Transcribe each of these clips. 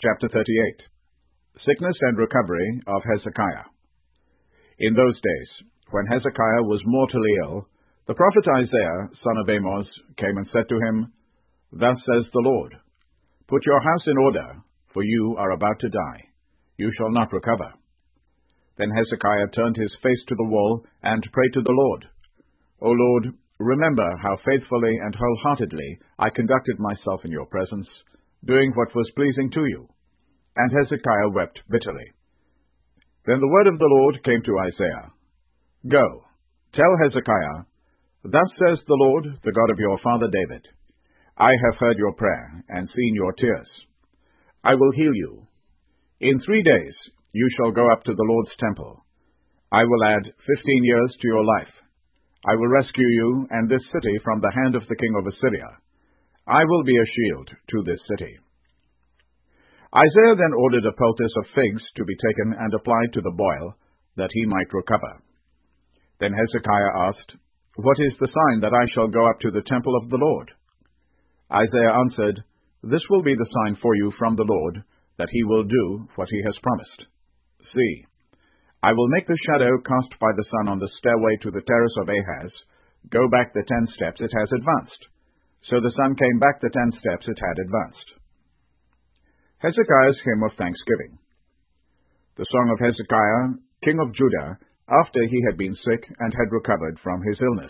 Chapter 38. Sickness and recovery of Hezekiah. In those days, when Hezekiah was mortally ill, the prophet Isaiah, son of Amoz, came and said to him, Thus says the Lord, Put your house in order, for you are about to die. You shall not recover. Then Hezekiah turned his face to the wall and prayed to the Lord. O Lord, remember how faithfully and wholeheartedly I conducted myself in your presence, doing what was pleasing to you. And Hezekiah wept bitterly. Then the word of the Lord came to Isaiah. Go, tell Hezekiah, Thus says the Lord, the God of your father David, I have heard your prayer and seen your tears. I will heal you. In 3 days you shall go up to the Lord's temple. I will add 15 years to your life. I will rescue you and this city from the hand of the king of Assyria. I will be a shield to this city. Isaiah then ordered a poultice of figs to be taken and applied to the boil, that he might recover. Then Hezekiah asked, What is the sign that I shall go up to the temple of the Lord? Isaiah answered, This will be the sign for you from the Lord, that he will do what he has promised. See, I will make the shadow cast by the sun on the stairway to the terrace of Ahaz go back the 10 steps it has advanced. So the sun came back the 10 steps it had advanced. Hezekiah's Hymn of Thanksgiving. The Song of Hezekiah, king of Judah, after he had been sick and had recovered from his illness.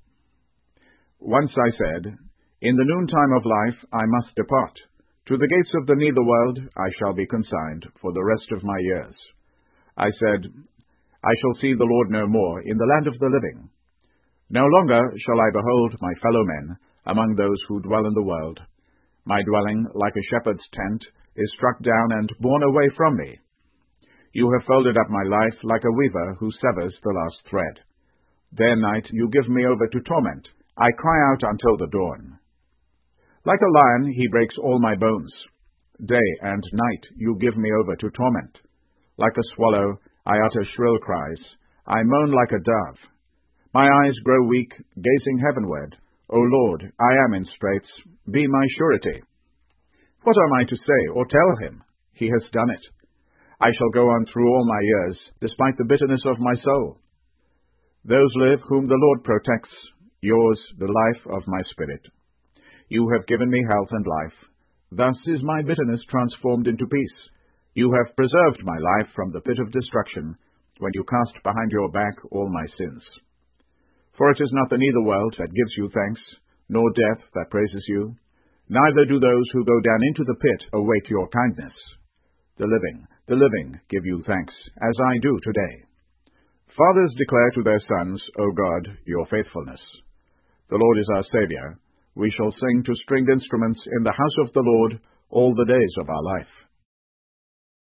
Once I said, In the noontime of life I must depart. To the gates of the netherworld I shall be consigned for the rest of my years. I said, I shall see the Lord no more in the land of the living. No longer shall I behold my fellow men among those who dwell in the world. My dwelling, like a shepherd's tent, is struck down and borne away from me. You have folded up my life like a weaver who severs the last thread. Day and night you give me over to torment. I cry out until the dawn. Like a lion he breaks all my bones. Day and night you give me over to torment. Like a swallow I utter shrill cries. I moan like a dove. My eyes grow weak, gazing heavenward. O Lord, I am in straits. Be my surety. What am I to say or tell him? He has done it. I shall go on through all my years, despite the bitterness of my soul. Those live whom the Lord protects, yours the life of my spirit. You have given me health and life. Thus is my bitterness transformed into peace. You have preserved my life from the pit of destruction, when you cast behind your back all my sins. For it is not the netherworld that gives you thanks, nor death that praises you. Neither do those who go down into the pit await your kindness. The living give you thanks, as I do today. Fathers declare to their sons, O God, your faithfulness. The Lord is our Saviour. We shall sing to stringed instruments in the house of the Lord all the days of our life.